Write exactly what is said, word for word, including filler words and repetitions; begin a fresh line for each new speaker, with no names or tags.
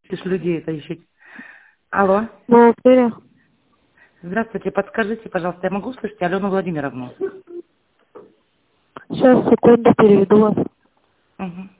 Ишь, людей это ищите. Алло.
Да, Киря.
Здравствуйте, подскажите, пожалуйста, я могу слышать Алену Владимировну?
Сейчас, секунду, переведу вас.
Угу.